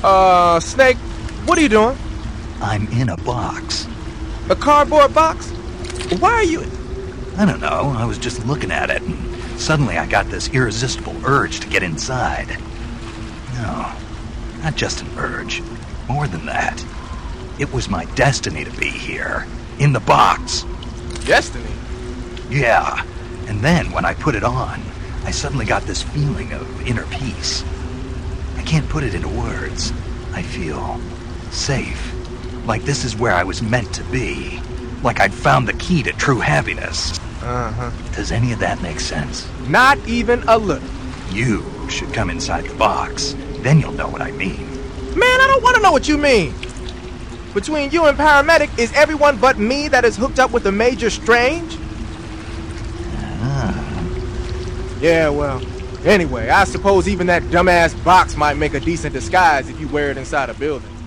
Snake, what are you doing? I'm in a box. A cardboard box? Why are you... I don't know, I was just looking at it, and suddenly I got this irresistible urge to get inside. No, not just an urge. More than that. It was my destiny to be here. In the box. Destiny? Yeah. And then, when I put it on, I suddenly got this feeling of inner peace. I can't put it into words. I feel safe. Like this is where I was meant to be. Like I'd found the key to true happiness. Uh-huh. Does any of that make sense? Not even a little. You should come inside the box. Then you'll know what I mean. Man, I don't want to know what you mean. Between you and Paramedic, is everyone but me that is hooked up with a Major Strange? Yeah, well, anyway, I suppose even that dumbass box might make a decent disguise if you wear it inside a building.